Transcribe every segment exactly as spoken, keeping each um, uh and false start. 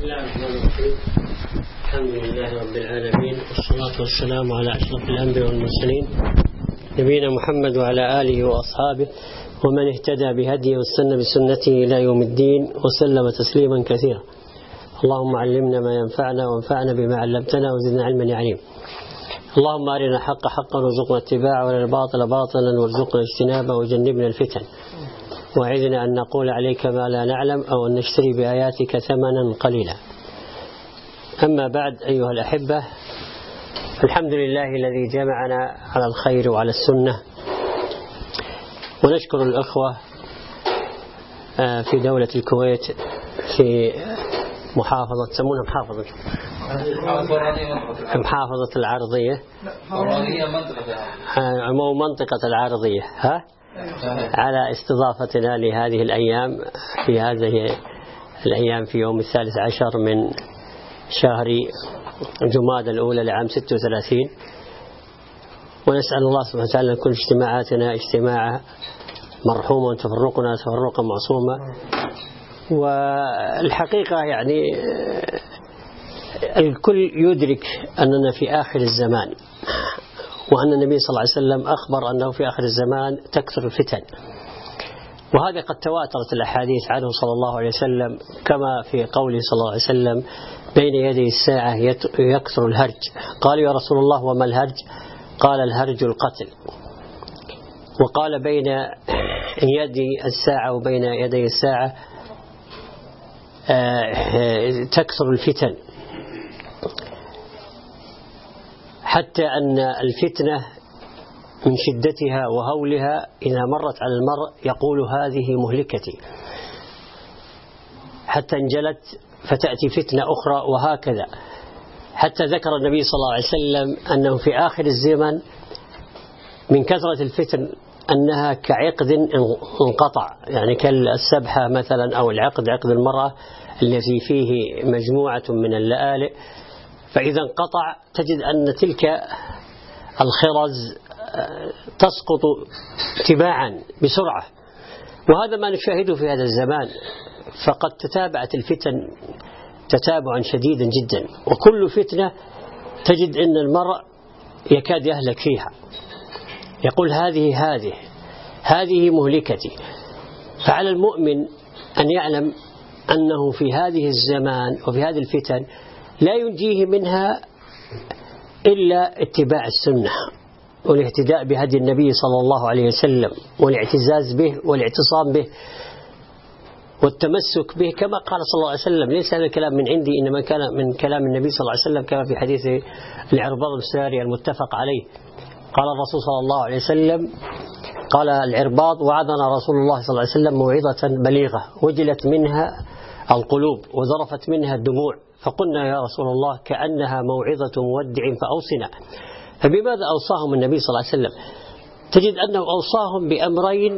بسم الله الرحمن الرحيم. الحمد لله رب العالمين، والصلاة والسلام على أشرف الأنبياء والمرسلين نبينا محمد وعلى آله وأصحابه ومن اهتدى بهديه واستنى بسنته إلى يوم الدين وسلم تسليما كثيرا. اللهم علمنا ما ينفعنا وانفعنا بما علمتنا وزدنا علما يا عليم. اللهم أرنا الحق حقا وارزقنا اتباعه وارنا الباطل باطلا وارزقنا اجتنابه وجنبنا الفتن، وعدنا أن نقول عليك ما لا نعلم أو أن نشتري بآياتك ثمنا قليلا. أما بعد أيها الأحبة، الحمد لله الذي جمعنا على الخير وعلى السنة، ونشكر الأخوة في دولة الكويت في محافظة تسمونها محافظة محافظة العرضية أو منطقة العرضية ها على استضافتنا لهذه الأيام في هذه الأيام في يوم الثالث عشر من شهر جمادى الأولى لعام ستة وثلاثين. ونسأل الله سبحانه وتعالى كل اجتماعاتنا اجتماعا مرحوما وتفرقنا تفرقا معصوما. والحقيقة يعني الكل يدرك أننا في آخر الزمان، وأن النبي صلى الله عليه وسلم أخبر أنه في آخر الزمان تكثر الفتن، وهذا قد تواترت الأحاديث عنه صلى الله عليه وسلم، كما في قوله صلى الله عليه وسلم بين يدي الساعة يكثر الهرج. قالوا يا رسول الله وما الهرج؟ قال الهرج القتل. وقال بين يدي الساعة وبين يدي الساعة تكثر الفتن، حتى أن الفتنة من شدتها وهولها إذا مرت على المرء يقول هذه مهلكتي، حتى انجلت فتأتي فتنة أخرى، وهكذا. حتى ذكر النبي صلى الله عليه وسلم أنه في آخر الزمن من كثرة الفتن أنها كعقد انقطع، يعني كالسبحة مثلا أو العقد، عقد المرأة الذي فيه مجموعة من اللآلئ، فإذا انقطع تجد أن تلك الخرز تسقط تباعا بسرعة. وهذا ما نشاهده في هذا الزمان، فقد تتابعت الفتن تتابعا شديدا جدا، وكل فتنة تجد أن المرء يكاد يهلك فيها، يقول هذه هذه هذه مهلكتي. فعلى المؤمن أن يعلم أنه في هذه الزمان وفي هذه الفتن لا ينجيه منها إلا اتباع السنة والاهتداء بهدي النبي صلى الله عليه وسلم، والاعتزاز به والاعتصام به والتمسك به، كما قال صلى الله عليه وسلم. ليس هذا الكلام من عندي، إنما كان من كلام النبي صلى الله عليه وسلم، كما في حديث العرباض الساري المتفق عليه. قال الرسول صلى الله عليه وسلم، قال العرباض وعظنا رسول الله صلى الله عليه وسلم موعظة بليغة وجلت منها القلوب وذرفت منها الدموع، فقلنا يا رسول الله كأنها موعظة مودع فأوصنا. فبماذا أوصاهم النبي صلى الله عليه وسلم؟ تجد أنه أوصاهم بأمرين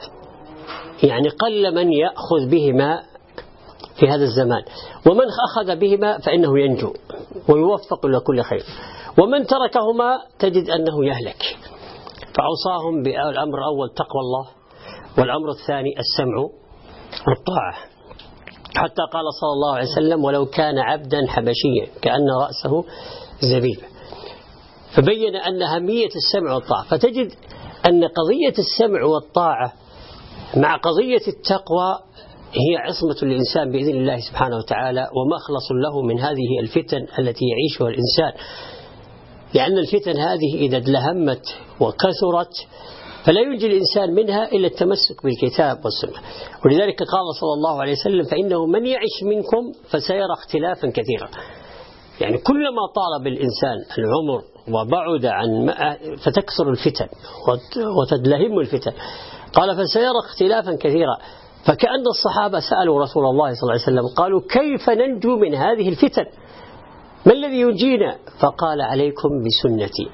يعني قل من يأخذ بهما في هذا الزمان، ومن أخذ بهما فإنه ينجو ويوفق إلى كل خير، ومن تركهما تجد أنه يهلك. فأوصاهم بالأمر الأول تقوى الله، والأمر الثاني السمع والطاعة، حتى قال صلى الله عليه وسلم ولو كان عبدا حبشيا كأن رأسه زبيب. فبين أن أهمية السمع والطاعة. فتجد أن قضية السمع والطاعة مع قضية التقوى هي عصمة الإنسان بإذن الله سبحانه وتعالى، ومخلص له من هذه الفتن التي يعيشها الإنسان، لأن الفتن هذه إذا ادلهمت وكثرت فلا ينجي الإنسان منها إلا التمسك بالكتاب والسنة. ولذلك قال صلى الله عليه وسلم فإنه من يعش منكم فسيرى اختلافا كثيرا. يعني كلما طال بالإنسان العمر وبعد عن فتكثر الفتن وتدلهم الفتن، قال فسيرى اختلافا كثيرا. فكأن الصحابة سألوا رسول الله صلى الله عليه وسلم قالوا كيف ننجو من هذه الفتن؟ ما الذي ينجينا؟ فقال عليكم بسنتي.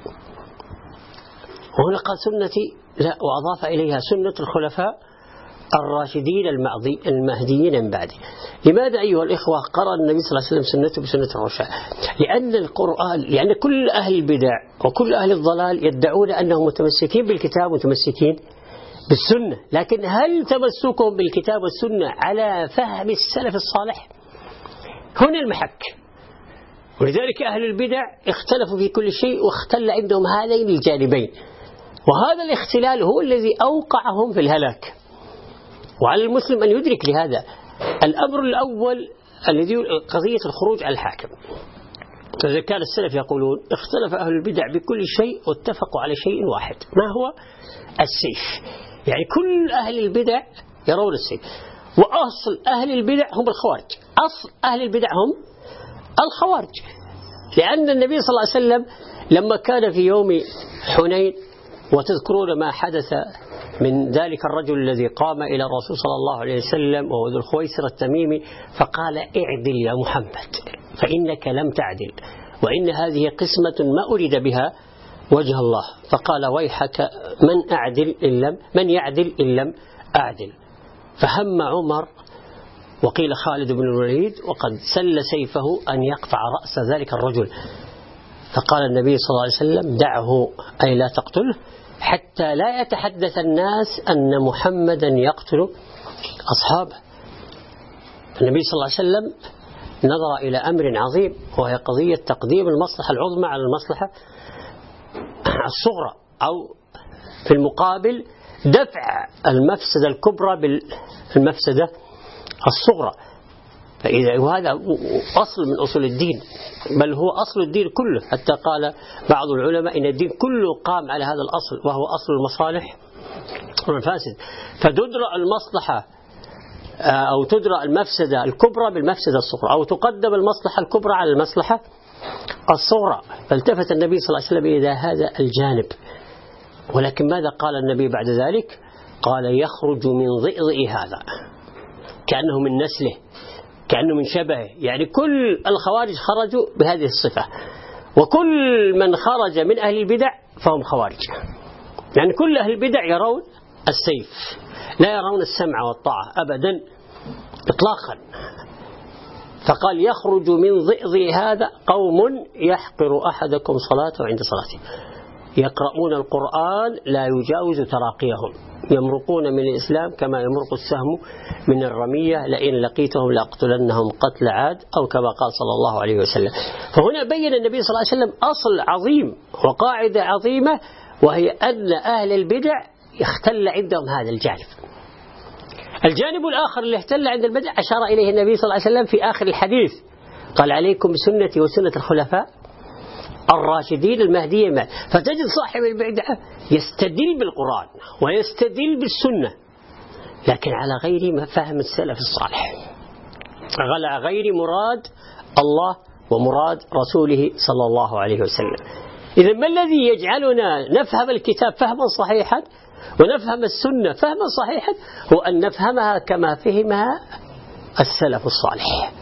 وهنا قال سنتي لا، وأضاف إليها سنة الخلفاء الراشدين المهديين من بعده. لماذا أيها الإخوة قرأ النبي صلى الله عليه وسلم سنته بسنة الرشاد؟ لأن القرآن، لأن كل أهل البدع وكل أهل الضلال يدعون أنهم متمسكين بالكتاب ومتمسكين بالسنة، لكن هل تمسكهم بالكتاب والسنة على فهم السلف الصالح؟ هنا المحك. ولذلك أهل البدع اختلفوا في كل شيء واختل عندهم هذين الجانبين، وهذا الاختلال هو الذي أوقعهم في الهلاك. وعلى المسلم أن يدرك لهذا. الأمر الأول الذي قضية الخروج على الحاكم. إذا كان السلف يقولون اختلف أهل البدع بكل شيء واتفقوا على شيء واحد، ما هو؟ السيف. يعني كل أهل البدع يرون السيف، وأصل أهل البدع هم الخوارج. أصل أهل البدع هم الخوارج، لأن النبي صلى الله عليه وسلم لما كان في يوم حنين، وتذكرون ما حدث من ذلك الرجل الذي قام إلى الرسول صلى الله عليه وسلم وهو ذو الخويسر التميمي فقال: اعدل يا محمد فإنك لم تعدل، وإن هذه قسمة ما أريد بها وجه الله. فقال: ويحك من أعدل إن لم من يعدل إن لم أعدل. فهم عمر وقيل خالد بن الوليد وقد سل سيفه أن يقطع رأس ذلك الرجل، فقال النبي صلى الله عليه وسلم: دعه أي لا تقتله حتى لا يتحدث الناس أن محمدا يقتل أصحابه. النبي صلى الله عليه وسلم نظر إلى أمر عظيم، وهي قضية تقديم المصلحة العظمى على المصلحة الصغرى، أو في المقابل دفع المفسدة الكبرى بالمفسدة الصغرى. فإذا وهذا أصل من أصول الدين، بل هو أصل الدين كله، حتى قال بعض العلماء إن الدين كله قام على هذا الأصل، وهو أصل المصالح والمفاسد. فتدرأ المصلحة أو تدرأ المفسدة الكبرى بالمفسدة الصغرى، أو تقدم المصلحة الكبرى على المصلحة الصغرى. فالتفت النبي صلى الله عليه وسلم إلى هذا الجانب. ولكن ماذا قال النبي بعد ذلك؟ قال: يخرج من ضئضئ هذا، كأنه من نسله، كأنه من شبهه. يعني كل الخوارج خرجوا بهذه الصفة، وكل من خرج من أهل البدع فهم خوارج. يعني كل أهل البدع يرون السيف، لا يرون السمع والطاعة أبدا إطلاقا. فقال: يخرج من ضئضئ هذا قوم يحقر أحدكم صلاته عند صلاته، يقرؤون القرآن لا يجاوز تراقيهم، يمرقون من الإسلام كما يمرق السهم من الرمية، لئن لقيتهم لأقتلنهم قتل عاد، أو كما قال صلى الله عليه وسلم. فهنا بين النبي صلى الله عليه وسلم أصل عظيم وقاعدة عظيمة، وهي أن أهل البدع يختل عندهم هذا الجانب. الجانب الآخر اللي اختل عند البدع أشار إليه النبي صلى الله عليه وسلم في آخر الحديث، قال: عليكم بسنتي وسنة الخلفاء الراشدين المهديين. فتجد صاحب البدعة يستدل بالقرآن ويستدل بالسنة، لكن على غير فهم السلف الصالح، على غير مراد الله ومراد رسوله صلى الله عليه وسلم. إذا ما الذي يجعلنا نفهم الكتاب فهما صحيحا ونفهم السنة فهما صحيحا؟ هو أن نفهمها كما فهمها السلف الصالح،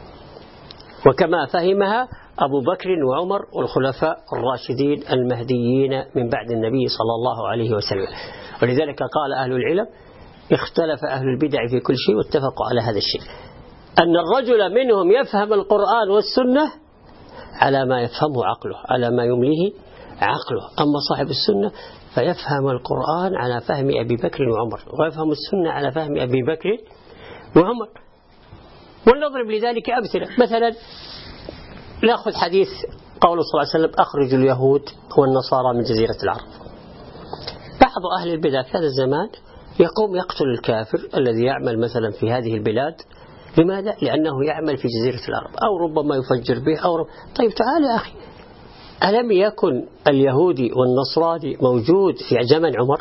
وكما فهمها أبو بكر وعمر والخلفاء الراشدين المهديين من بعد النبي صلى الله عليه وسلم. ولذلك قال أهل العلم: اختلف أهل البدع في كل شيء واتفقوا على هذا الشيء، أن الرجل منهم يفهم القرآن والسنة على ما يفهمه عقله، على ما يمليه عقله. أما صاحب السنة فيفهم القرآن على فهم أبي بكر وعمر، ويفهم السنة على فهم أبي بكر وعمر. ونضرب لذلك أمثلة. مثلا نأخذ حديث قول صلى الله عليه وسلم: أخرجوا اليهود والنصارى من جزيرة العرب. بعض أهل البدع في هذا الزمان يقوم يقتل الكافر الذي يعمل مثلا في هذه البلاد. لماذا؟ لأنه يعمل في جزيرة العرب، أو ربما يفجر به أو رب... طيب تعال يا أخي، ألم يكن اليهودي والنصراني موجود في زمن عمر؟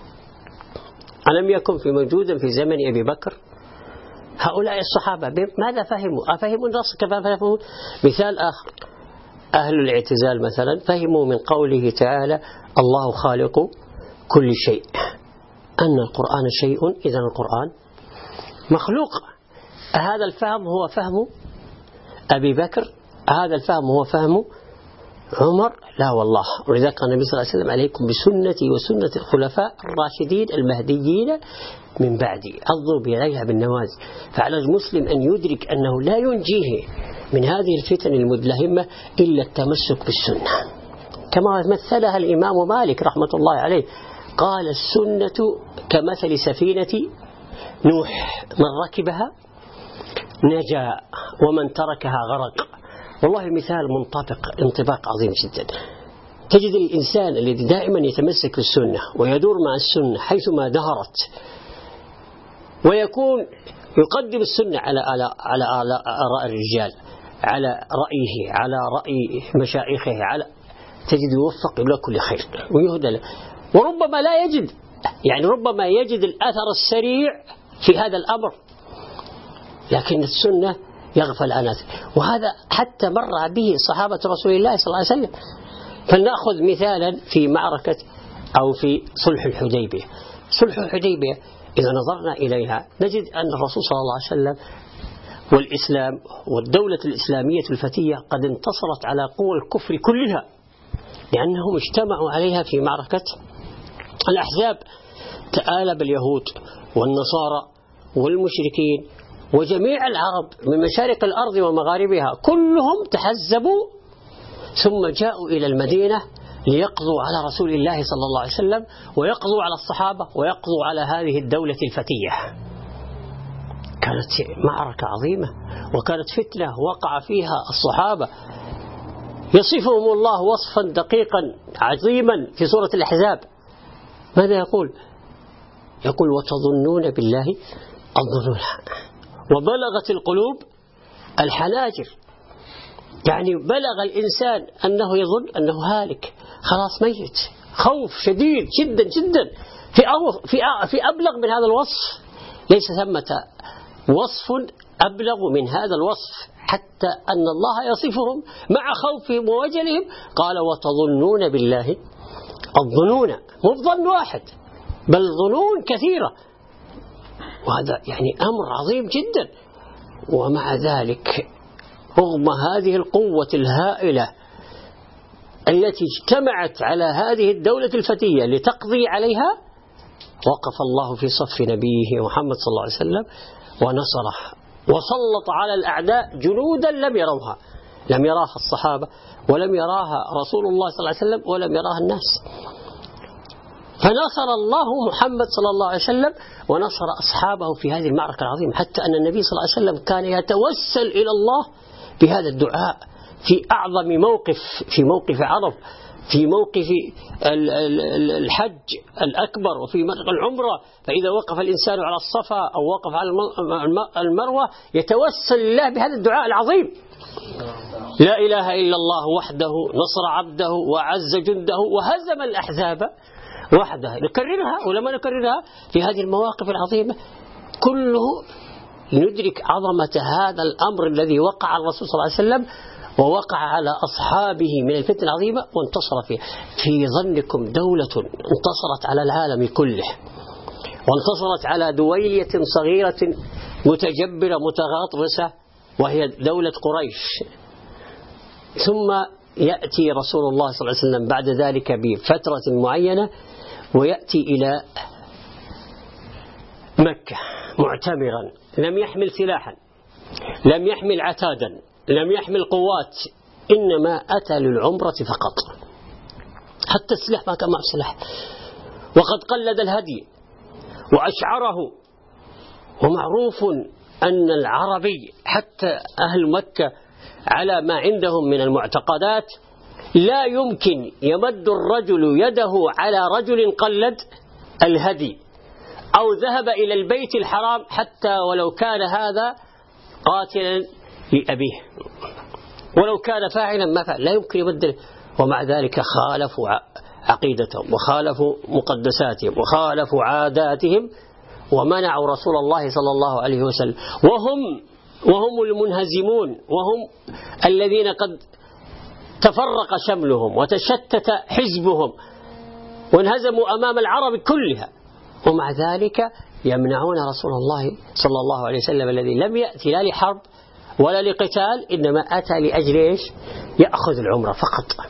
ألم يكن في موجودا في زمن أبي بكر؟ هؤلاء الصحابة ماذا فهموا؟ أفهموا النص كما فهموا؟ مثال آخر، أهل الاعتزال مثلا فهموا من قوله تعالى: الله خالق كل شيء، أن القرآن شيء، إذن القرآن مخلوق. هذا الفهم هو فهم أبي بكر؟ هذا الفهم هو فهم عمر؟ لا والله. ولذلك قال النبي صلى الله عليه وسلم: عليكم بسنتي وسنة الخلفاء الراشدين المهديين من بعدي، أضرب إليها بالنواجذ. فعلى المسلم أن يدرك أنه لا ينجيه من هذه الفتن المدلهمة إلا التمسك بالسنة، كما مثلها الإمام مالك رحمة الله عليه، قال: السنة كمثل سفينة نوح، من ركبها نجا ومن تركها غرق. والله مثال منطبق انطباق عظيم جدا. تجد الإنسان الذي دائما يتمسك بالسنة ويدور مع السنة حيثما دهرت، ويكون يقدم السنة على على على على آراء الرجال، على رأيه، على رأي مشايخه، على تجد يوفق إلى كل خير ويهدى له. وربما لا يجد، يعني ربما يجد الأثر السريع في هذا الأمر، لكن السنة يغفل عنها. وهذا حتى مر به صحابة رسول الله صلى الله عليه وسلم. فلنأخذ مثالا في معركة أو في صلح الحديبية. صلح الحديبية إذا نظرنا إليها نجد أن الرسول صلى الله عليه وسلم والإسلام والدولة الإسلامية الفتية قد انتصرت على قوى الكفر كلها، لأنهم اجتمعوا عليها في معركة الأحزاب. تآلب اليهود والنصارى والمشركين وجميع العرب من مشارق الأرض ومغاربها كلهم تحزبوا، ثم جاءوا إلى المدينة ليقضوا على رسول الله صلى الله عليه وسلم ويقضوا على الصحابة ويقضوا على هذه الدولة الفتية. كانت معركة عظيمة وكانت فتنة وقع فيها الصحابة. يصفهم الله وصفا دقيقا عظيما في سورة الأحزاب. ماذا يقول؟ يقول وتظنون بالله الظنون وبلغت القلوب الحناجر. يعني بلغ الإنسان أنه يظن أنه هالك، خلاص ميت، خوف شديد جدا جدا. في في في أبلغ من هذا الوصف ليس ثمة وصف أبلغ من هذا الوصف، حتى أن الله يصفهم مع خوفهم ووجلهم قال وتظنون بالله الظنون، مو بظن واحد بل ظنون كثيرة. وهذا يعني أمر عظيم جدا. ومع ذلك رغم هذه القوة الهائلة التي اجتمعت على هذه الدولة الفتية لتقضي عليها، وقف الله في صف نبيه محمد صلى الله عليه وسلم ونصره وسلط على الأعداء جنودا لم يروها، لم يراها الصحابة ولم يراها رسول الله صلى الله عليه وسلم ولم يراها الناس. فنصر الله محمد صلى الله عليه وسلم ونصر أصحابه في هذه المعركة العظيمة، حتى أن النبي صلى الله عليه وسلم كان يتوسل إلى الله بهذا الدعاء في أعظم موقف، في موقف عرف، في موقف الحج الأكبر، وفي العمرة. فإذا وقف الإنسان على الصفا أو وقف على المروة يتوسل الله بهذا الدعاء العظيم: لا إله إلا الله وحده نصر عبده وعز جنده وهزم الأحزاب وحده. نكررها ولما نكررها في هذه المواقف العظيمة كله ندرك عظمة هذا الأمر الذي وقع على الرسول صلى الله عليه وسلم ووقع على أصحابه من الفتنة العظيمة وانتصر فيه. في ظنكم دولة انتصرت على العالم كله وانتصرت على دويلية صغيرة متجبرة متغاطرسة وهي دولة قريش، ثم يأتي رسول الله صلى الله عليه وسلم بعد ذلك بفترة معينة ويأتي إلى مكة معتمرا، لم يحمل سلاحا، لم يحمل عتادا، لم يحمل قوات، إنما أتى للعمرة فقط. حتى السلاح ما كان معه سلاح، وقد قلد الهدي وأشعره. ومعروف أن العربي حتى أهل مكة على ما عندهم من المعتقدات لا يمكن يمد الرجل يده على رجل قلد الهدي أو ذهب إلى البيت الحرام حتى ولو كان هذا قاتلا لأبيه، ولو كان فاعلا ما فعل، لا يمكن يبدل. ومع ذلك خالفوا عقيدتهم وخالفوا مقدساتهم وخالفوا عاداتهم ومنعوا رسول الله صلى الله عليه وسلم، وهم وهم المنهزمون، وهم الذين قد تفرق شملهم وتشتت حزبهم وانهزموا أمام العرب كلها، ومع ذلك يمنعون رسول الله صلى الله عليه وسلم الذي لم يأتي لا لحرب ولا لقتال، إنما أتى لأجل إيش؟ يأخذ العمرة فقط.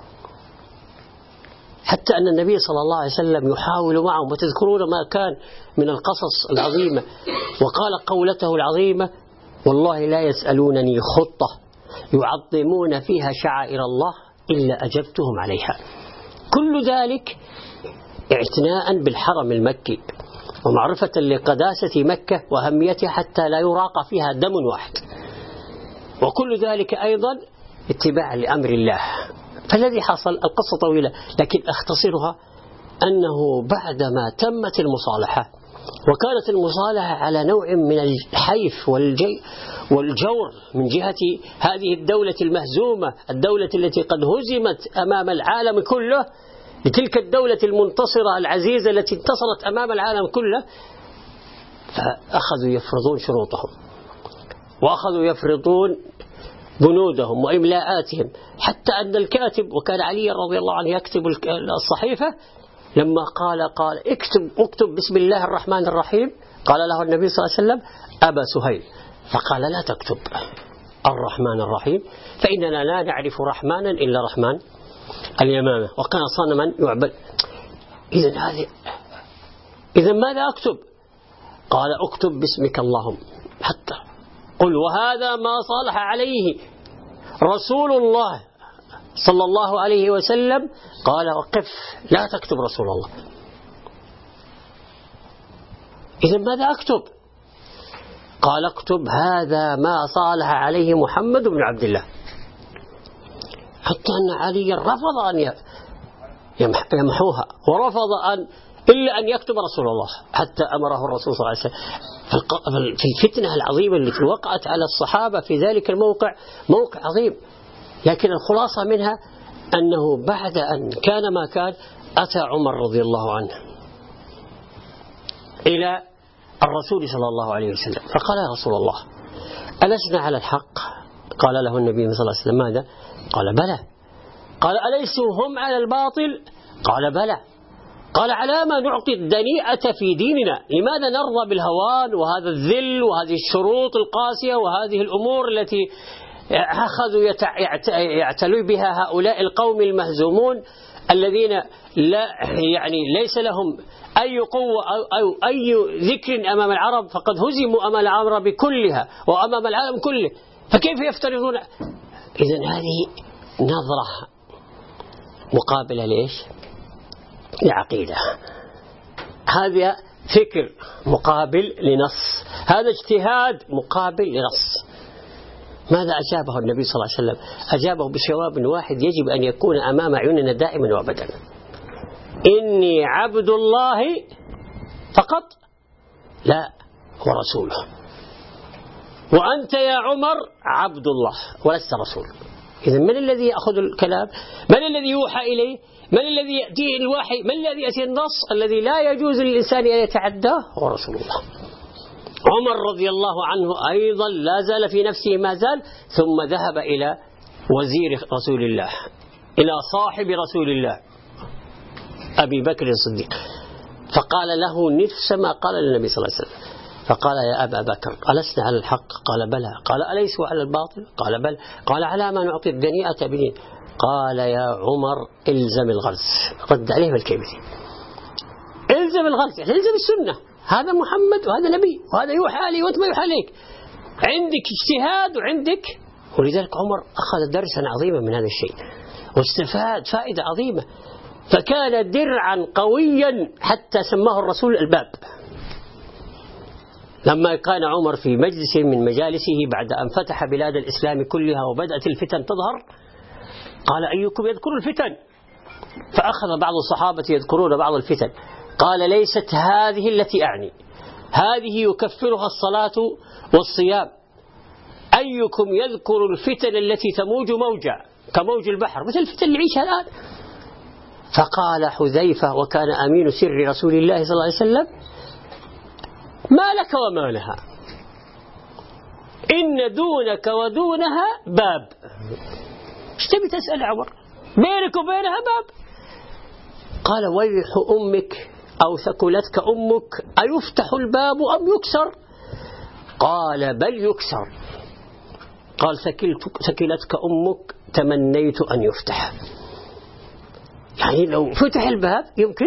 حتى أن النبي صلى الله عليه وسلم يحاول معهم، وتذكرون ما كان من القصص العظيمة، وقال قولته العظيمة: والله لا يسألونني خطة يعظمون فيها شعائر الله إلا أجبتهم عليها. كل ذلك اعتناء بالحرم المكي، ومعرفة لقداسة مكة وأهميتها حتى لا يراق فيها دم واحد، وكل ذلك أيضا اتباع لأمر الله. فالذي حصل القصة طويلة لكن أختصرها أنه بعدما تمت المصالحة، وكانت المصالحة على نوع من الحيف والجي والجور من جهة هذه الدولة المهزومة، الدولة التي قد هزمت أمام العالم كله، لتلك الدولة المنتصرة العزيزة التي انتصرت أمام العالم كله، فأخذوا يفرضون شروطهم وأخذوا يفرضون بنودهم وإملاءاتهم، حتى أن الكاتب، وكان علي رضي الله عنه يكتب الصحيفة، لما قال قال اكتب اكتب بسم الله الرحمن الرحيم، قال له النبي صلى الله عليه وسلم أبا سهيل، فقال لا تكتب الرحمن الرحيم فإننا لا نعرف رحمانا إلا رحمن اليمامة، وكان صنما يعبد. إذن هذه إذن ماذا أكتب؟ قال اكتب باسمك اللهم، حتى قل وهذا ما صالح عليه رسول الله صلى الله عليه وسلم. قال وقف لا تكتب رسول الله. إذن ماذا أكتب؟ قال اكتب هذا ما صالح عليه محمد بن عبد الله، حتى أن علي رفض أن يمحوها، ورفض أن إلا أن يكتب رسول الله، حتى أمره الرسول صلى الله عليه وسلم في الفتنة العظيمة التي وقعت على الصحابة في ذلك الموقع، موقع عظيم. لكن الخلاصة منها أنه بعد أن كان ما كان، أتى عمر رضي الله عنه إلى الرسول صلى الله عليه وسلم فقال يا رسول الله ألسنا على الحق؟ قال له النبي صلى الله عليه وسلم ماذا؟ قال بلى. قال أليسوا هم على الباطل؟ قال بلى. قال على ما نعطي الدنيئة في ديننا؟ لماذا نرضى بالهوان وهذا الذل وهذه الشروط القاسية وهذه الأمور التي أخذوا يعتلوا بها هؤلاء القوم المهزومون الذين لا يعني ليس لهم أي قوة أو, أو أي ذكر أمام العرب، فقد هزموا أمام العرب كلها وأمام العالم كله، فكيف يفترضون؟ إذن هذه نظرة مقابلة ليش؟ لعقيدة. هذا فكر مقابل لنص، هذا اجتهاد مقابل لنص. ماذا أجابه النبي صلى الله عليه وسلم؟ أجابه بجواب واحد يجب أن يكون أمام عيوننا دائما وأبدا: إني عبد الله فقط لا ورسوله، وأنت يا عمر عبد الله ولست رسول. إذن من الذي يأخذ الكلام؟ من الذي يوحى إليه؟ من الذي يأتيه الوحي؟ من الذي يأتيه النص الذي لا يجوز للإنسان أن يتعداه؟ هو رسول الله. عمر رضي الله عنه أيضا لا زال في نفسه ما زال، ثم ذهب إلى وزير رسول الله، إلى صاحب رسول الله أبي بكر الصديق، فقال له نفس ما قال للنبي صلى الله عليه وسلم، فقال يا أبا بكر ألسنا على الحق؟ قال بلى. قال أليسوا على الباطل؟ قال بلى. قال على ما نعطي الدنيئة بدين؟ قال يا عمر إلزم الغرز. رد عليه بالكلمتين: إلزم الغرز، يعني إلزم السنة، هذا محمد وهذا نبي وهذا يوحى عليه وأنت ما يوحى عليك، عندك اجتهاد وعندك. ولذلك عمر أخذ درسا عظيما من هذا الشيء واستفاد فائدة عظيمة، فكان درعا قويا حتى سماه الرسول الباب. لما كان عمر في مجلس من مجالسه بعد أن فتح بلاد الإسلام كلها وبدأت الفتن تظهر، قال أيكم يذكر الفتن؟ فأخذ بعض الصحابة يذكرون بعض الفتن، قال ليست هذه التي أعني، هذه يكفرها الصلاة والصيام. أيكم يذكر الفتن التي تموج موجا كموج البحر، مثل الفتن اللي يعيشها الآن؟ فقال حذيفة وكان أمين سر رسول الله صلى الله عليه وسلم: ما لك وما لها، إن دونك ودونها باب. ايش تبي تسأل يا عمر؟ بينك وبينها باب. قال ويح أمك أو ثكلتك أمك أيفتح الباب أم يكسر؟ قال بل يكسر. قال ثكلتك أمك تمنيت أن يفتح، يعني لو فتح الباب يمكن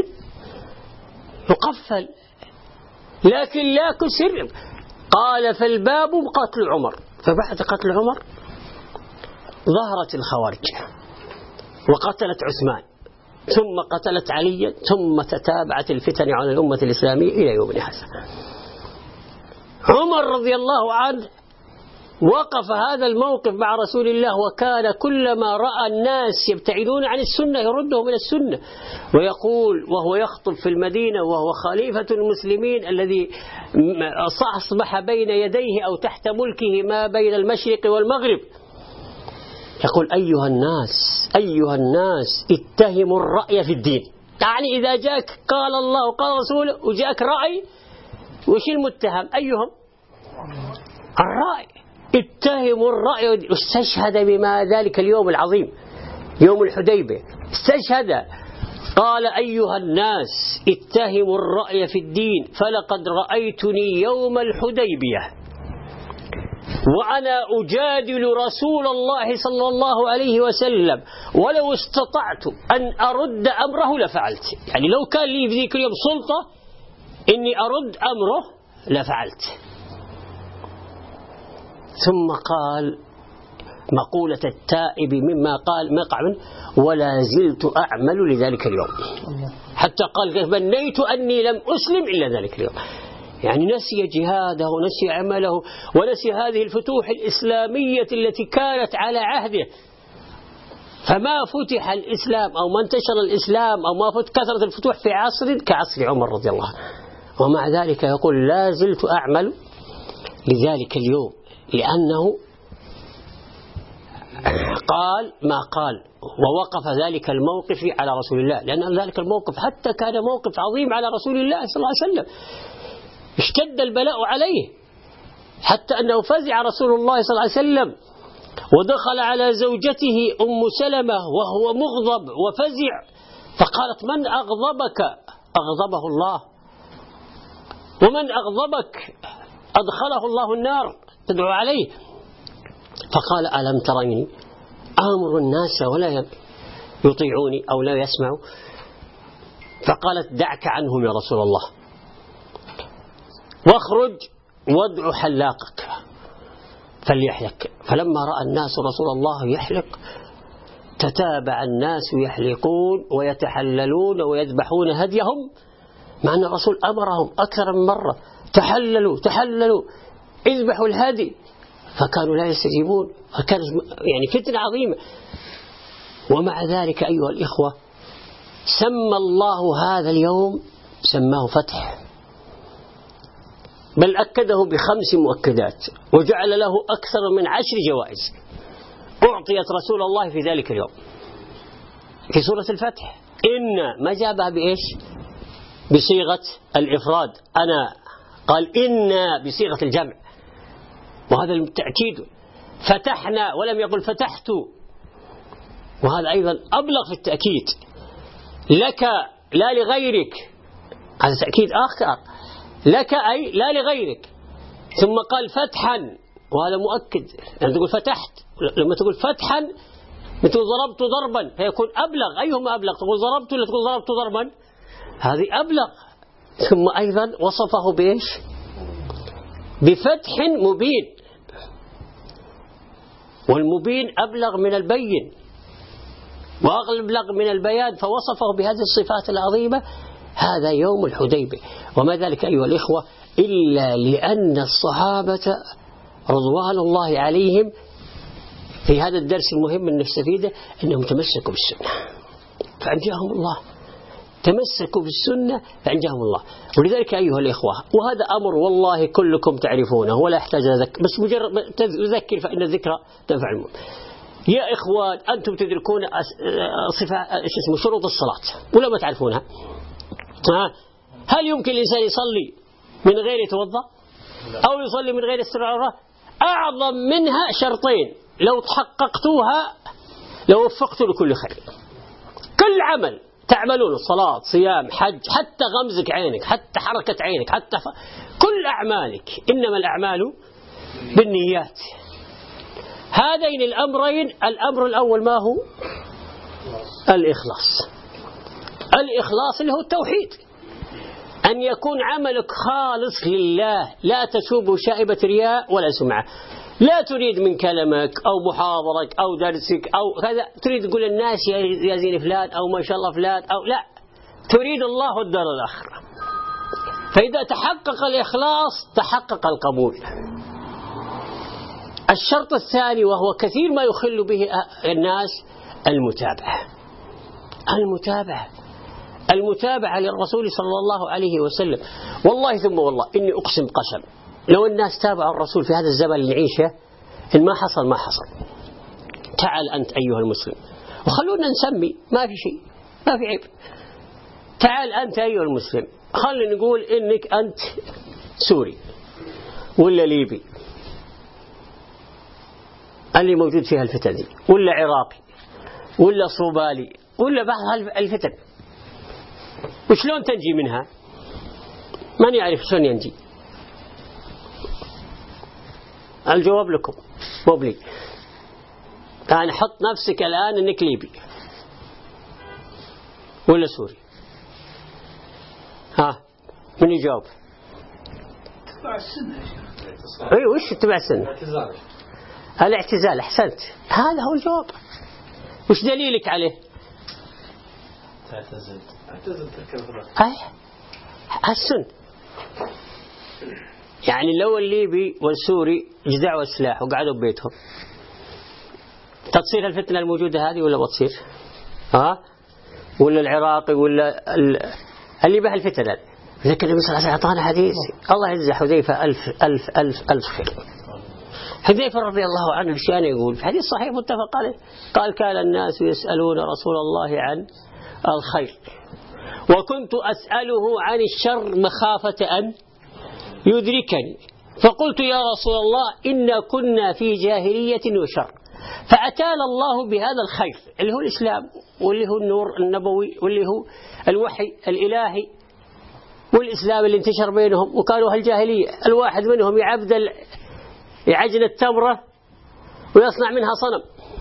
يقفل لكن لا كسر. قال فالباب قتل عمر. فبعد قتل عمر ظهرت الخوارج وقتلت عثمان ثم قتلت عليا، ثم تتابعت الفتن على الأمة الإسلامية إلى يومنا هذا. عمر رضي الله عنه وقف هذا الموقف مع رسول الله، وكان كلما رأى الناس يبتعدون عن السنة يردهم إلى السنة، ويقول وهو يخطب في المدينة وهو خليفة المسلمين الذي أصبح بين يديه أو تحت ملكه ما بين المشرق والمغرب، يقول أيها الناس أيها الناس اتهموا الرأي في الدين. يعني إذا جاءك قال الله وقال رسوله وجاءك رأي، وش المتهم؟ أيهم؟ الرأي. اتهموا الرأي. استشهد بما ذلك اليوم العظيم يوم الحديبية، استشهد قال أيها الناس اتهموا الرأي في الدين، فلقد رأيتني يوم الحديبية وأنا أجادل رسول الله صلى الله عليه وسلم، ولو استطعت أن أرد أمره لفعلت. يعني لو كان لي في ذيك اليوم سلطة إني أرد أمره لفعلت. ثم قال مقولة التائب مما قال مقع منه: ولا زلت أعمل لذلك اليوم. حتى قال بنيت أني لم أسلم إلا ذلك اليوم. يعني نسي جهاده ونسي عمله ونسي هذه الفتوح الإسلامية التي كانت على عهده. فما فتح الإسلام أو ما انتشر الإسلام أو ما فتح كثرة الفتوح في عصر كعصر عمر رضي الله عنه، ومع ذلك يقول لا زلت أعمل لذلك اليوم، لأنه قال ما قال ووقف ذلك الموقف على رسول الله، لأن ذلك الموقف حتى كان موقف عظيم على رسول الله صلى الله عليه وسلم. اشتد البلاء عليه حتى أنه فزع رسول الله صلى الله عليه وسلم ودخل على زوجته أم سلمة وهو مغضب وفزع، فقالت: من أغضبك؟ أغضبه الله. ومن أغضبك أدخله الله النار تدعو عليه. فقال: ألم تريني آمر الناس ولا يطيعوني أو لا يسمعوا؟ فقالت: دعك عنهم يا رسول الله، واخرج وادع حلاقك فليحلق. فلما رأى الناس رسول الله يحلق تتابع الناس يحلقون ويتحللون ويذبحون هديهم، مع أن الرسول أمرهم أكثر من مرة: تحللوا تحللوا اذبحوا الهدي، فكانوا لا يستجيبون. فكانت يعني فتنة عظيمة. ومع ذلك أيها الإخوة سمى الله هذا اليوم سماه فتح، بل أكده بخمس مؤكدات وجعل له أكثر من عشر جوائز أعطيت رسول الله في ذلك اليوم في سورة الفتح. إن ما جابها بإيش؟ بصيغة الإفراد. أنا قال إن بصيغة الجمع، وهذا التأكيد. فتحنا ولم يقل فتحت، وهذا أيضا أبلغ في التأكيد. لك لا لغيرك، هذا تأكيد آخر. لك أي لا لغيرك. ثم قال فتحا، وهذا مؤكد. يعني تقول فتحت، لما تقول فتحا تقول ضربت ضربا فيكون أبلغ. أيهما أبلغ؟ تقول ضربت ولا تقول ضربت ضربا؟ هذه أبلغ. ثم أيضا وصفه بإيش؟ بفتح مبين، والمبين أبلغ من البين وأبلغ من البيان، فوصفه بهذه الصفات العظيمة. هذا يوم الحديبية. وما ذلك أيها الإخوة إلا لأن الصحابة رضوان الله عليهم في هذا الدرس المهم أن نستفيده أنهم تمسكوا بالسنة فأنجاهم الله، تمسكوا بالسنة فأنجاهم الله. ولذلك أيها الإخوة، وهذا أمر والله كلكم تعرفونه ولا يحتاج أذكر، بس مجرد تذكر فإن الذكرى تنفع المؤمن. يا إخوان أنتم تدركون صفة شروط الصلاة ولا ما تعرفونها؟ هل يمكن الإنسان يصلي من غير يتوضأ أو يصلي من غير استراحة؟ أعظم منها شرطين لو تحققتوها لو وفقتوا لكل خير. كل عمل تعملون، صلاة، صيام، حج، حتى غمزك عينك، حتى حركة عينك، حتى ف... كل أعمالك إنما الأعمال بالنيات. هذين الأمرين، الأمر الأول ما هو؟ الإخلاص. الإخلاص اللي هو التوحيد، أن يكون عملك خالص لله لا تشوبه شائبة رياء ولا سمعة. لا تريد من كلامك أو محاضرك أو درسك أو كذا تريد تقول الناس يا زين فلان أو ما شاء الله فلان أو لا، تريد الله الدار الآخرة. فإذا تحقق الإخلاص تحقق القبول. الشرط الثاني وهو كثير ما يخل به الناس المتابعة. المتابعة المتابعة للرسول صلى الله عليه وسلم. والله ثم والله إني أقسم قسم لو الناس تابعوا الرسول في هذا الزمن اللي نعيشه إن ما حصل ما حصل. تعال أنت أيها المسلم وخلونا نسمي، ما في شيء، ما في عيب. تعال أنت أيها المسلم خلينا نقول إنك أنت سوري ولا ليبي اللي موجود فيها الفتن دي، ولا عراقي ولا صومالي ولا بعض الفتن، وشلون تنجي منها؟ من يعرف شلون ينجي؟ الجواب لكم مو بلي. يعني حط نفسك الآن إنك ليبي ولا سوري، ها من يجاوب؟ تبع السنة. أي وش تبع السنة؟ الاعتزال. أحسنت، هذا هو الجواب. وش دليلك عليه؟ تعتزل اعتزل تكبر. أي السنة. يعني لو الليبي والسوري جزعوا السلاح وقعدوا ببيتهم تتصير الفتنة الموجودة هذه ولا بتصير؟ ها؟ ولا العراقي ولا اللي بها الفتنة؟ ذكر النبي صلى الله عليه وسلم أعطانا حديث، الله يجزي حذيفة ألف ألف ألف ألف خير. حذيفة رضي الله عنه الشان يقول في حديث صحيح متفق عليه قال كان الناس يسألون رسول الله عن الخير وكنت أسأله عن الشر مخافة أن يدركني، فقلت يا رسول الله إنا كنا في جاهلية وشر فأتانا الله بهذا الخير اللي هو الإسلام واللي هو النور النبوي واللي هو الوحي الإلهي والإسلام اللي انتشر بينهم، وكانوا هالجاهلية الواحد منهم يعبد يعجن التمرة ويصنع منها صنم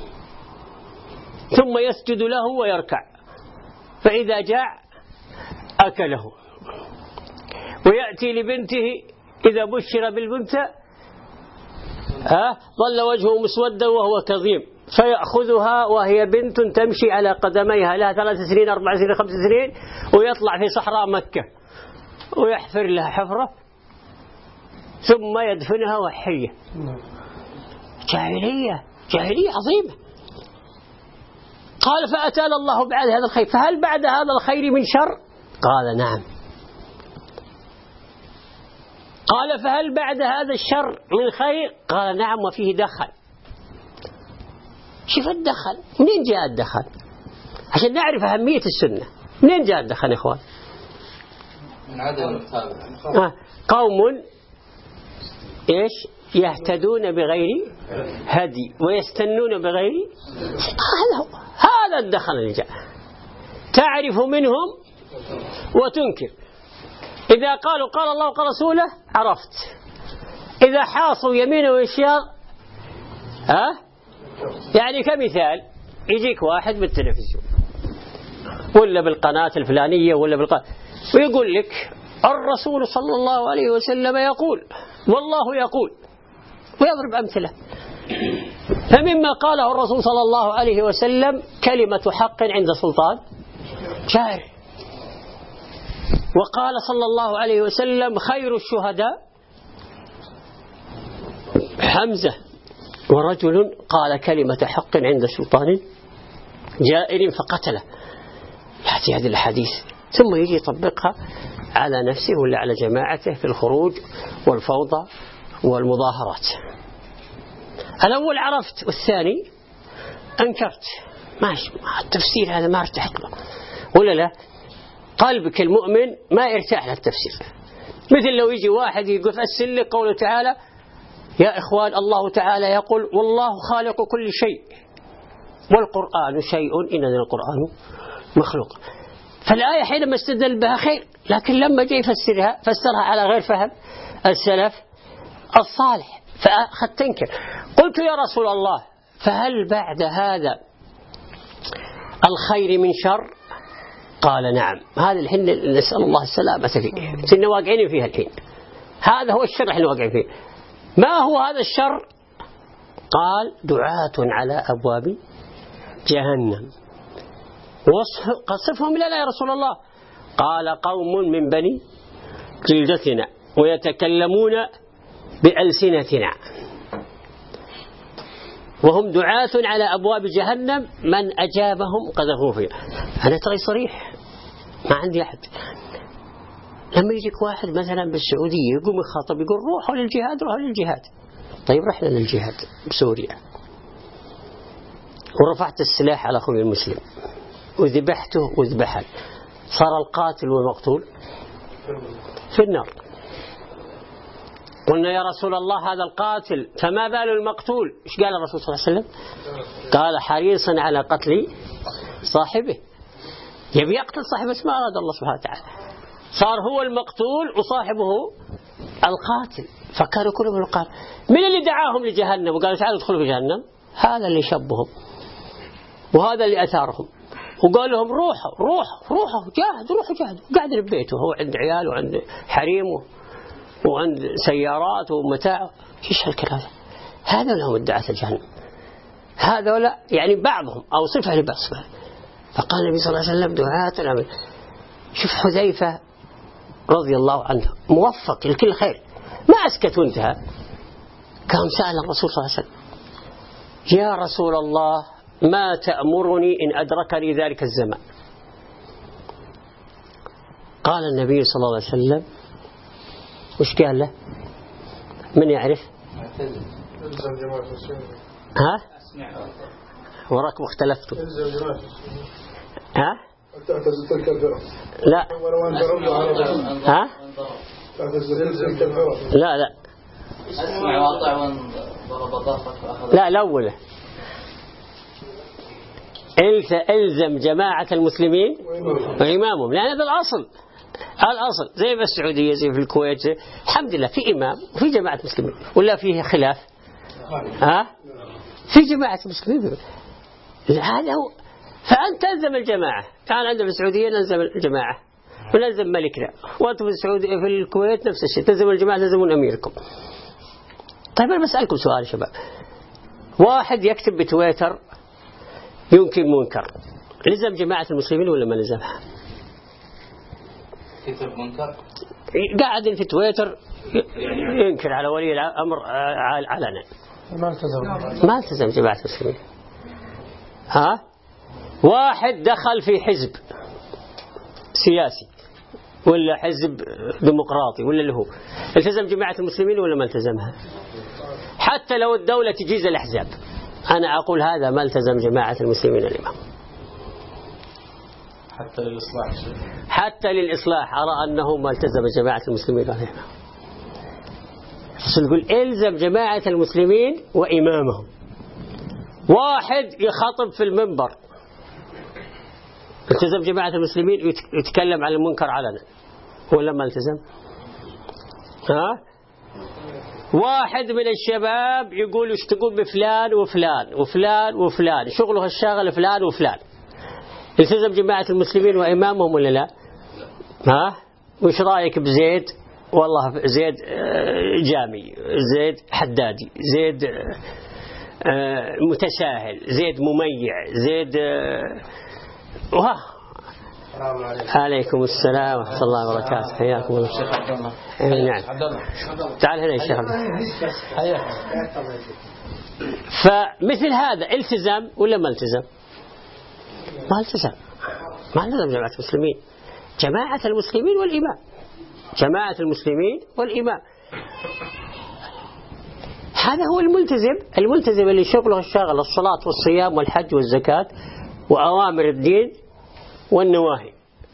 ثم يسجد له ويركع، فإذا جاع أكله، ويأتي لبنته إذا بشر بالبنت ظل وجهه مسودا وهو كظيم فيأخذها وهي بنت تمشي على قدميها لها ثلاث سنين أربع سنين خمس سنين، ويطلع في صحراء مكة ويحفر لها حفرة ثم يدفنها وحية. جاهلية جاهلية عظيمة. قال فأتانا الله بعد هذا الخير، فهل بعد هذا الخير من شر؟ قال نعم. قال فهل بعد هذا الشر من خير؟ قال نعم وفيه دخل. شوف الدخل منين جاء الدخل عشان نعرف أهمية السنة. منين جاء الدخل يا إخوان؟ من عدم المتابعة. آه. قوم إيش يهتدون بغير هدي ويستنون بغير، هذا هو هذا الدخل اللي جاء. تعرف منهم وتنكر، إذا قالوا قال الله وقال رسوله عرفت، إذا حاصوا يمين ويسار ها يعني كمثال يجيك واحد بالتلفزيون ولا بالقناة الفلانية ولا بالقناة ويقول لك الرسول صلى الله عليه وسلم يقول والله يقول ويضرب أمثلة. فمما قاله الرسول صلى الله عليه وسلم كلمة حق عند سلطان جائر. وقال صلى الله عليه وسلم خير الشهداء حمزة، ورجل قال كلمة حق عند سلطان جائر فقتله. يأتي هذه الحديث ثم يجي يطبقها على نفسه ولا على جماعته في الخروج والفوضى والمظاهرات. الأول عرفت والثاني أنكرت. ماشي، التفسير هذا ما ارتحت له ولا لا؟ قلبك المؤمن ما يرتاح للتفسير. مثل لو يجي واحد يقول فسر لك قوله تعالى يا إخوان الله تعالى يقول والله خالق كل شيء والقرآن شيء إن القرآن مخلوق. فالآية حينما استدل بها خير، لكن لما جاء يفسرها فسرها على غير فهم السلف الصالح فأخذت تنكر. قلت يا رسول الله فهل بعد هذا الخير من شر؟ قال نعم. هذا الحين نسأل الله السلامة فيه، كنا واقعين فيها الحين. هذا هو الشر احنا واقعين فيه. ما هو هذا الشر؟ قال دعاة على أبواب جهنم. قصفهم لا لا يا رسول الله. قال قوم من بني جلدتنا ويتكلمون بألسنتنا وهم دعاة على أبواب جهنم من أجابهم قذفوه فيها. أنا ترى صريح ما عندي أحد. لما يجيك واحد مثلا بالسعودية يقوم يخاطب يقول روحوا للجهاد روحوا للجهاد. طيب رحنا للجهاد بسوريا ورفعت السلاح على أخوي المسلم وذبحته وذبحه، صار القاتل والمقتول في النار. قلنا يا رسول الله هذا القاتل فما بال المقتول؟ إيش قال الرسول صلى الله عليه وسلم؟ قال حريصا على قتل صاحبه. يبي يقتل صاحبه بس ما أراد الله سبحانه وتعالى، صار هو المقتول وصاحبه القاتل. فكانوا كلهم القاتل. من اللي دعاهم لجهنم وقالوا تعالوا ادخلوا في جهنم؟ هذا اللي شبهم وهذا اللي أثارهم وقال لهم روحوا روحوا روحوا جاهدوا روحوا جاهدوا. قاعد في بيته هو عند عياله وعند حريمه وعند سيارات ومتاع. ايش هالكلام هذا؟ هذا لهم الدعاة الجهنم. هذا يعني بعضهم أو صفة لبعض. فقال النبي صلى الله عليه وسلم دعاة العمل. شوف حذيفة رضي الله عنه موفق لكل خير ما أسكت وانتهى. كان سأل الرسول صلى الله عليه وسلم يا رسول الله ما تأمرني إن أدركني ذلك الزمان؟ قال النبي صلى الله عليه وسلم وش قال له؟ من يعرف؟ ها؟ وراكم اختلفتوا. ها؟ لا ها؟ لا لا اسمع واطع وان ضرب ظهرك. لا الأول الزم جماعة المسلمين وإمامهم، لأن هذا الأصل. الأصل زي بالسعودية زي في الكويت زي. الحمد لله في إمام وفي جماعة مسلمين ولا فيه خلاف؟ ها؟ في جماعة مسلمين. هذا هو. فأنت تلزم الجماعة. كان عندنا في السعودية نلزم الجماعة ونلزم ملكنا، وأنتم في السعودية في الكويت نفس الشيء تلزموا الجماعة تلزمون أميركم. طيب أنا بسألكم سؤال يا شباب. واحد يكتب بتويتر ينكر منكر، لزم جماعة المسلمين ولا ما لزمها؟ كتب منكر قاعد في تويتر ينكر على ولي الأمر علنا، ما التزم ما التزم جماعة المسلمين. ها؟ واحد دخل في حزب سياسي ولا حزب ديمقراطي ولا اللي هو، التزم جماعة المسلمين ولا ما التزمها؟ حتى لو الدولة تجيز الأحزاب أنا أقول هذا ما التزم جماعة المسلمين الإمام. حتى للإصلاح حتى للإصلاح أرى أنه ما التزم جماعة المسلمين الإمام. يقول إلزم جماعة المسلمين وإمامهم. واحد يخاطب في المنبر التزم جماعة المسلمين يتكلم عن المنكر علنا ولا ما التزم؟ ها؟ واحد من الشباب يقول يشتغل بفلان وفلان وفلان وفلان شغله الشاغل فلان وفلان، التزم جماعة المسلمين وإمامهم ولا لا؟ ها؟ وش رأيك بزيد؟ والله زيد جامي، زيد حدادي، زيد متساهل، زيد مميع، زيد وها. عليكم السلام ورحمة الله وبركاته. حياكم الله. نعم تعال هنا يا شيخ. فمثل هذا التزام ولا ما التزم؟ ما التزم. ما التزم جماعة المسلمين. جماعة المسلمين والإمام. جماعة المسلمين والإمام. هذا هو الملتزم. الملتزم اللي شغله الشاغل الصلاة والصيام والحج والزكاة وأوامر الدين والنواهي،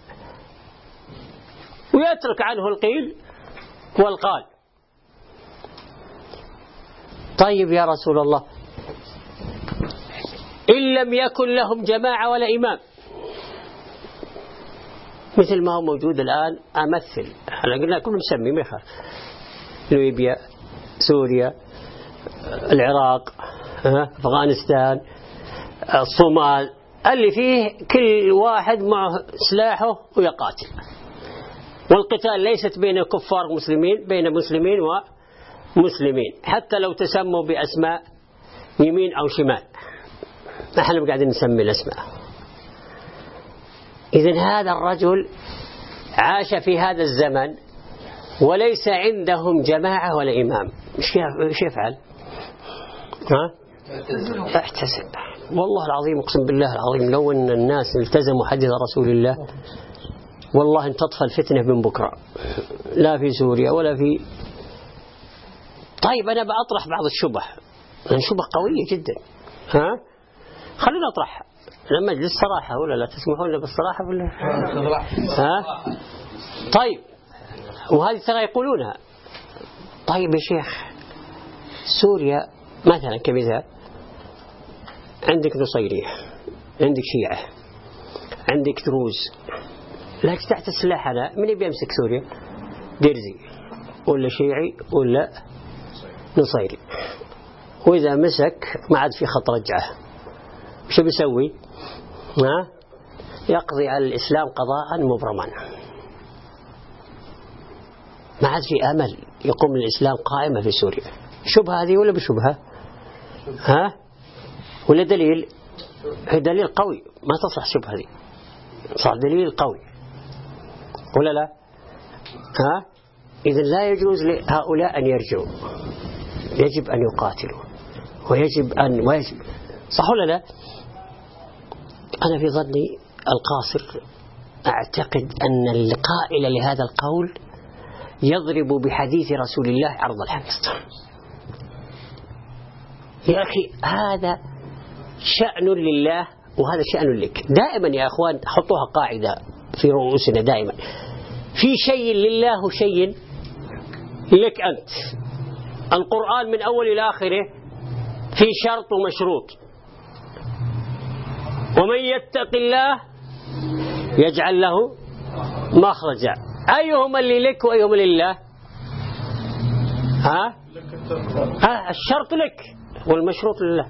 ويترك عنه القيل والقال. طيب يا رسول الله إن لم يكن لهم جماعة ولا إمام، مثل ما هو موجود الآن، أمثل احنا قلنا كل مسمي ما يخالف، ليبيا، سوريا، العراق، أفغانستان، الصومال، اللي فيه كل واحد معه سلاحه ويقاتل، والقتال ليست بين كفار مسلمين، بين مسلمين ومسلمين، حتى لو تسموا بأسماء يمين أو شمال، نحن قاعدين نسمي الأسماء. إذن هذا الرجل عاش في هذا الزمن وليس عندهم جماعة ولا إمام، إيش يفعل؟ ها؟ اعتزل. والله العظيم أقسم بالله العظيم لو أن الناس التزموا حديث رسول الله والله ان تطفى الفتنة من بكرة، لا في سوريا ولا في. طيب أنا بأطرح بعض الشبه، شبه قوية جدا، ها خلينا أطرحها لما أجلس صراحة ولا لا تسمحون لنا بالصراحة ولا ها؟ طيب وهذه ترى يقولونها. طيب يا شيخ سوريا مثلا كمثال عندك نصيرية، عندك شيعة، عندك دروز، لا تحت سلاحنا من يبي يمسك سوريا؟ درزي ولا شيعي ولا نصيري، وإذا مسك ما عاد في خط رجعه، وش بيسوي؟ ها؟ يقضي على الإسلام قضاء مبرما، ما عاد في أمل يقوم الإسلام قائمة في سوريا. شبهة هذه ولا بشبهة؟ ها؟ ولا دليل؟ دليل قوي، ما تصلح شبهة هذه، صار دليل قوي ولا لا؟ ها؟ إذن لا يجوز لهؤلاء أن يرجعوا، يجب أن يقاتلوا ويجب أن ويجب. صح ولا لا؟ أنا في ظني القاصر أعتقد أن القائل لهذا القول يضرب بحديث رسول الله عرض الحائط. يا أخي هذا شأن لله وهذا شأن لك. دائما يا أخوان حطوها قاعدة في رؤوسنا دائما، في شيء لله وشيء لك أنت. القرآن من أول إلى آخره في شرط ومشروط، ومن يتق الله يجعل له مخرجا. أيهما اللي لك وأيهما لله؟ ها؟ ها الشرط لك والمشروط لله.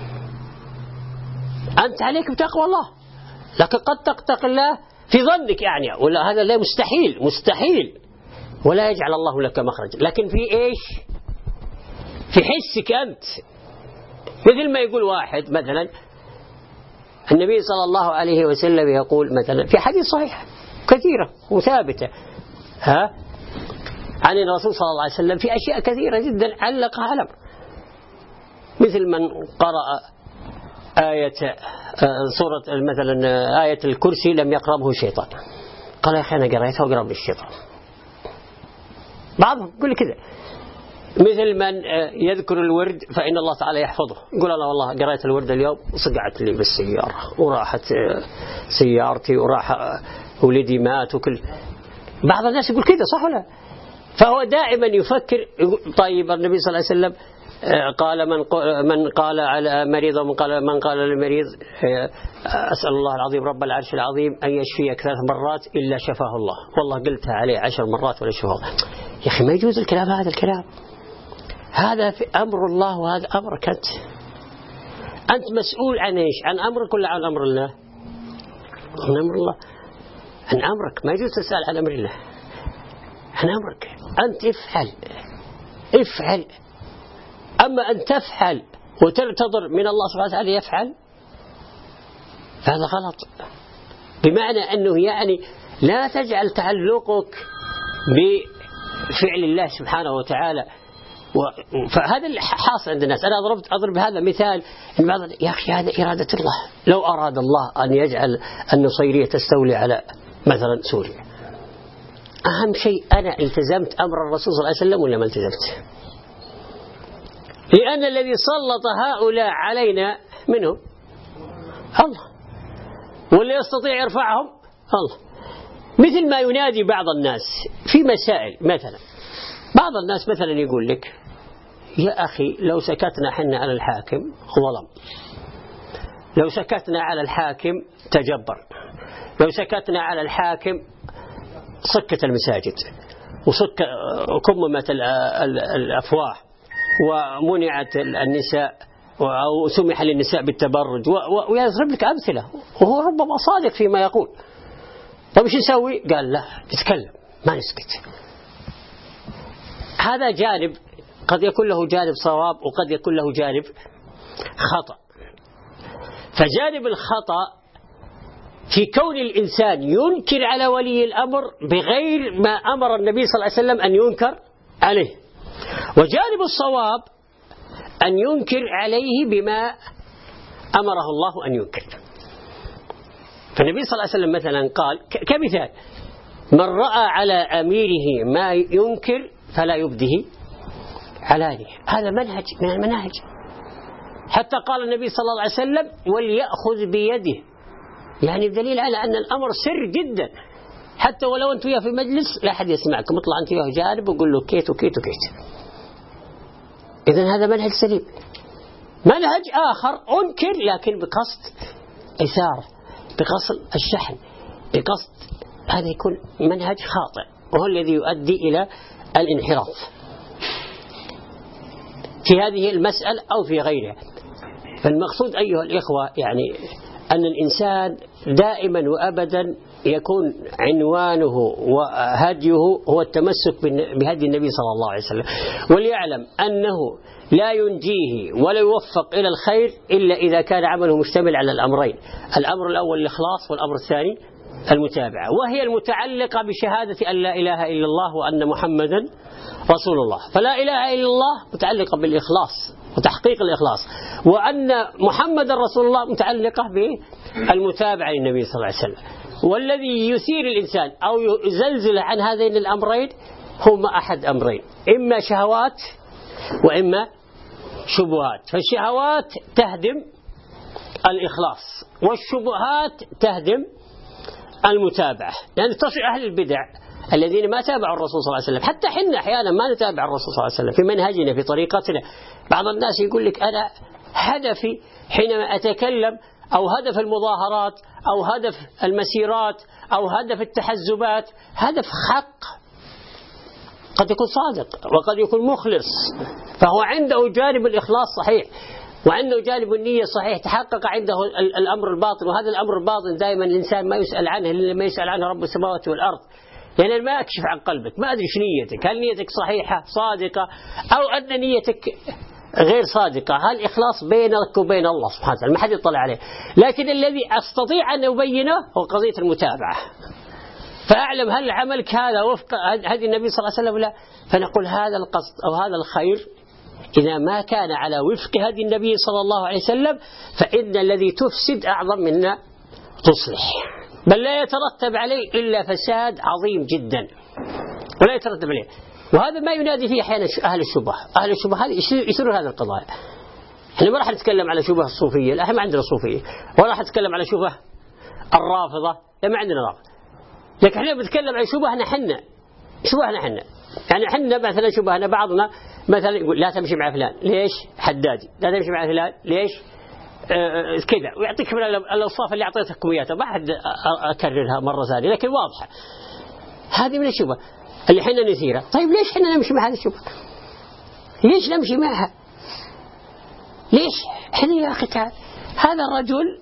أنت عليك بتقوى الله، لكن قد تتق الله في ظنك يعني، ولا هذا لا مستحيل مستحيل، ولا يجعل الله لك مخرج. لكن في إيش؟ في حسك أنت. مثل ما يقول واحد مثلا، النبي صلى الله عليه وسلم يقول مثلا في حديث صحيح كثيرة وثابتة ها عن الرسول صلى الله عليه وسلم في أشياء كثيرة جدا علقها على الأمر، مثل من قرأ آية سورة مثلا آية الكرسي لم يقربه شيطان، قال يا أخي أنا قرأتها وقرب الشيطان. بعضهم يقول كذا. مثل من يذكر الورد فإن الله تعالى يحفظه، يقول أنا والله قرأت الورد اليوم وصقعت لي بالسيارة وراحت سيارتي وراح ولدي مات وكل. بعض الناس يقول كذا صح ولا؟ فهو دائما يفكر. طيب النبي صلى الله عليه وسلم قال من من قال على مريض ومن قال من قال للمريض أسأل الله العظيم رب العرش العظيم أن يشفيك ثلاث مرات إلا شفاه الله، والله قلتها عليه عشر مرات ولا شفاه الله. يا أخي ما يجوز الكلام هذا الكلام، هذا في أمر الله وهذا أمرك أنت. أنت مسؤول عن إيش؟ عن أمرك ولا عن أمر الله؟ عن أمر الله، عن أمرك. ما يجوز تسأل عن أمر الله، عن أمرك أنت. افعل افعل. أما أن تفعل وتنتظر من الله سبحانه وتعالى يفعل فهذا غلط. بمعنى أنه يعني لا تجعل تعلقك بفعل الله سبحانه وتعالى. فهذا اللي حاصل عند الناس. أنا أضرب أضرب هذا مثال إن بعض يا أخي هذا إرادة الله. لو أراد الله أن يجعل النصيرية تستولي على مثلا سوريا، أهم شيء أنا التزمت أمر الرسول صلى الله عليه وسلم ولا ما التزمت؟ لأن الذي سلط هؤلاء علينا منهم الله، واللي يستطيع يرفعهم الله. مثل ما ينادي بعض الناس في مسائل، مثلا بعض الناس مثلا يقول لك يا أخي لو سكتنا حنا على الحاكم ظلم، لو سكتنا على الحاكم تجبر، لو سكتنا على الحاكم سكت المساجد وسك كممت الأفواه ومنعت النساء أو سمح للنساء بالتبرج، ويضرب لك أمثلة وهو ربما صادق فيما يقول. طيب ايش نسوي؟ قال لا نتكلم ما نسكت. هذا جانب قد يكون له جانب صواب وقد يكون له جانب خطأ. فجانب الخطأ في كون الإنسان ينكر على ولي الأمر بغير ما أمر النبي صلى الله عليه وسلم أن ينكر عليه، وجانب الصواب أن ينكر عليه بما أمره الله أن ينكر. فالنبي صلى الله عليه وسلم مثلا قال كمثال: من رأى على أميره ما ينكر فلا يبده علانية. هذا منهج من المناهج. حتى قال النبي صلى الله عليه وسلم: وليأخذ بيده، يعني دليل على أن الأمر سر جدا، حتى ولو أنت وياه في مجلس لا أحد يسمعكم، اطلع أنت وياه جانب وقول له كيت وكيت وكيت. إذن هذا منهج سليم. منهج آخر أنكر لكن بقصد إثارة، بقصد الشحن، بقصد، هذا يكون منهج خاطئ، وهو الذي يؤدي إلى الانحراف في هذه المسألة أو في غيرها. فالمقصود أيها الإخوة يعني أن الإنسان دائما وأبدا يكون عنوانه وهديه هو التمسك بهدي النبي صلى الله عليه وسلم، وليعلم أنه لا ينجيه ولا يوفق إلى الخير إلا إذا كان عمله مشتمل على الأمرين: الأمر الأول الإخلاص، والأمر الثاني المتابعة، وهي المتعلقة بشهادة أن لا إله إلا الله وأن محمدا رسول الله. فلا إله إلا الله متعلقة بالإخلاص وتحقيق الإخلاص، وأن محمد رسول الله متعلقة بالمتابعة للنبي صلى الله عليه وسلم. والذي يثير الإنسان أو يزلزل عن هذين الأمرين هما أحد أمرين: إما شهوات وإما شبهات. فالشهوات تهدم الإخلاص، والشبهات تهدم المتابعة، لأن يعني تصل أهل البدع الذين ما تابعوا الرسول صلى الله عليه وسلم. حتى حنا أحيانا ما نتابع الرسول صلى الله عليه وسلم في منهجنا في طريقتنا. بعض الناس يقول لك أنا هدفي حينما أتكلم أو هدف المظاهرات أو هدف المسيرات أو هدف التحزبات هدف حق، قد يكون صادق وقد يكون مخلص، فهو عنده جانب الإخلاص صحيح وعنده جانب النية صحيح، تحقق عنده الأمر الباطن. وهذا الأمر الباطن دائما الإنسان ما يسأل عنه إلا ما يسأل عنه رب السماوات والأرض، يعني ما أكشف عن قلبك، ما أدري إيش نيتك، هل نيتك صحيحة صادقة أو أن نيتك غير صادقة، هل إخلاص بينك وبين الله سبحانه وتعالى ما حد يطلع عليه. لكن الذي أستطيع أن أبينه هو قضية المتابعة، فأعلم هل عملك هذا وفق هدي النبي صلى الله عليه وسلم لا، فنقول هذا القصد أو هذا الخير إذا ما كان على وفق هدي النبي صلى الله عليه وسلم فإن الذي تفسد أعظم منا تصلح، بل لا يترتب عليه إلا فساد عظيم جدا ولا يترتب عليه. وهذا ما ينادي فيه أحيانا أهل الشبه. أهل الشبه هذه يسرون هذا القضايا. احنا ما راح نتكلم على شبه الصوفية، لا احنا ما عندنا صوفية، ولا راح نتكلم على شبه الرافضة، لا ما عندنا رافضة. لكن احنا بنتكلم عن شبهنا حنا، شبهنا حنا. يعني حنا مثلا شبهنا بعضنا مثلا يقول لا تمشي مع فلان، ليش؟ حدادي. لا تمشي مع فلان، ليش؟ آه كذا، ويعطيك من الأوصاف اللي أعطيتكم إياها، ما حد أكررها مرة ثانية لكن واضحة. هذه من الشبه اللي حنا نثيرها. طيب ليش حنا نمشي مع هذه الشبهة؟ ليش نمشي معها؟ ليش؟ حنا يا أخي تعال، هذا الرجل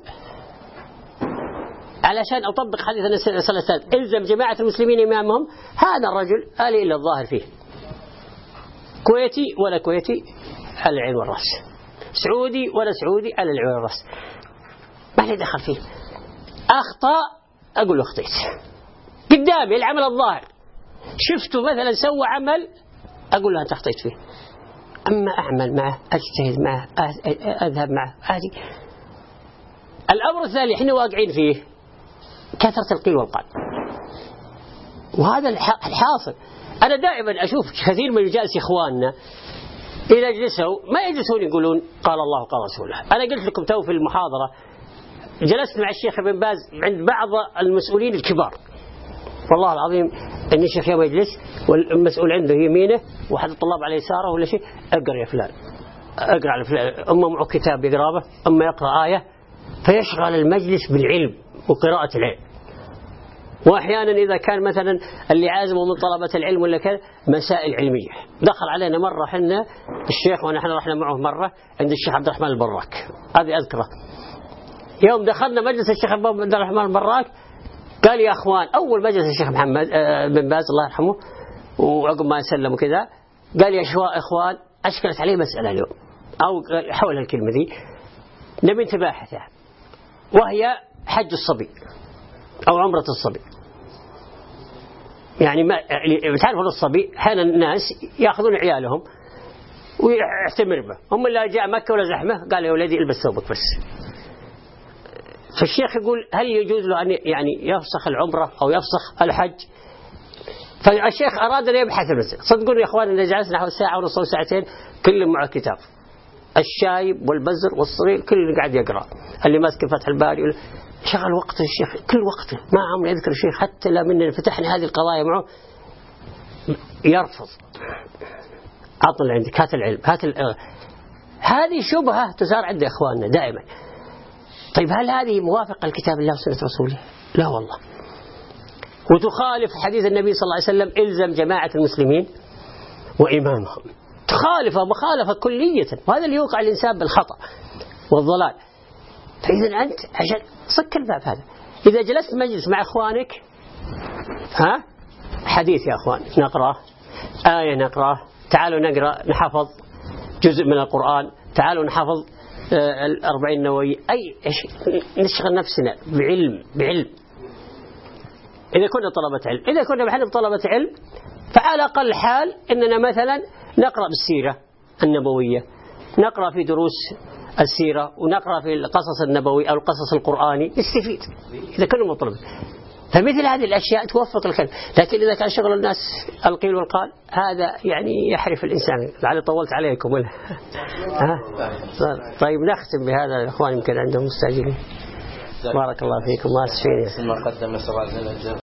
علشان أطبق حديث النبي صلى الله عليه وسلم إلزم جماعة المسلمين إمامهم، هذا الرجل آلي إلا الظاهر فيه، كويتي ولا كويتي على العين والرأس، سعودي ولا سعودي على العين والرأس، ما لي دخل فيه. أخطأ أقول له أخطيت قدامي العمل الظاهر، شفته مثلا سوى عمل أقول له أنت أخطيت فيه. أما أعمل معه، أجتهد معه، أذهب معه، هذه. الأمر الثاني احنا واقعين فيه كثرة القيل والقال، وهذا الحاصل. أنا دائما أشوف كثير من رجال إخواننا إذا جلسوا ما يجلسون يقولون قال الله قال رسوله. أنا قلت لكم تو في المحاضرة جلست مع الشيخ ابن باز عند بعض المسؤولين الكبار، والله العظيم أن الشيخ يوم يجلس والمسؤول عنده يمينه وحد الطلاب على يساره ولا شيء، أقرأ يا فلان أقرأ على فلان، أما معه كتاب يقرأه، أما يقرأ آية، فيشغل المجلس بالعلم وقراءة العلم. وأحيانا إذا كان مثلا اللي عازمه من طلبة العلم ولا كذا مسائل علمية. دخل علينا مرة حنا الشيخ ونحن رحنا معه مرة عند الشيخ عبد الرحمن البراك، هذه أذكره. يوم دخلنا مجلس الشيخ عبد الرحمن البراك قال يا أخوان، أول مجلس الشيخ محمد بن باز الله يرحمه وعقب ما سلم وكذا، قال يا أخوان أشكلت عليه مسألة اليوم. أو حول الكلمة ذي نبي نتباحثها، وهي حج الصبي أو عمرة الصبي. يعني ما بتعرفوا الصبي أحيانا الناس يأخذون عيالهم ويعتمر به، هم اللي جاء مكة ولا زحمة قال يا ولدي البس ثوبك بس. فالشيخ يقول هل يجوز له أن يعني يفسخ العمرة أو يفسخ الحج؟ فالشيخ أراد أن يبحث المسألة. صدقوني يا أخوان إن جلسنا حوالي ساعة ونص أو ساعتين كل مع كتاب، الشايب والبزر والصغير كل اللي قاعد يقرأ، اللي ماسك فتح الباري شغل وقت الشيخ كل وقته ما عمره يذكر الشيخ، حتى لما إننا فتحنا هذه القضايا معه يرفض. عطنا اللي عندك، هات العلم، هات العلم. هذه شبهة تثار عند إخواننا دائما. طيب هل هذه موافقة لكتاب الله وسنة رسوله؟ لا والله، وتخالف حديث النبي صلى الله عليه وسلم إلزم جماعة المسلمين وإمامهم، تخالفه مخالفة كلية، وهذا اللي يوقع الإنسان بالخطأ والضلال. فإذا أنت عشان صك الباب هذا، إذا جلست مجلس مع إخوانك ها حديث يا إخوان نقرأ آية، نقرأ تعالوا نقرأ نحفظ جزء من القرآن، تعالوا نحفظ الأربعين النووية، أي نشغل نفسنا بعلم بعلم. إذا كنا طلبة علم، إذا كنا بحنا طلبة علم فعلى أقل حال إننا مثلا نقرأ بالسيرة النبوية، نقرأ في دروس السيرة، ونقرأ في القصص النبوي أو القصص القرآني، نستفيد إذا كنا مطلبين. فمثل هذه الأشياء توفق الكلام. لكن إذا كان شغل الناس القيل والقال هذا يعني يحرف الإنسان. لعلي طولت عليكم ولا ها؟ طيب نختم بهذا. الأخوان يمكن عندهم مستعجلين. بارك الله فيكم. ما أسفين.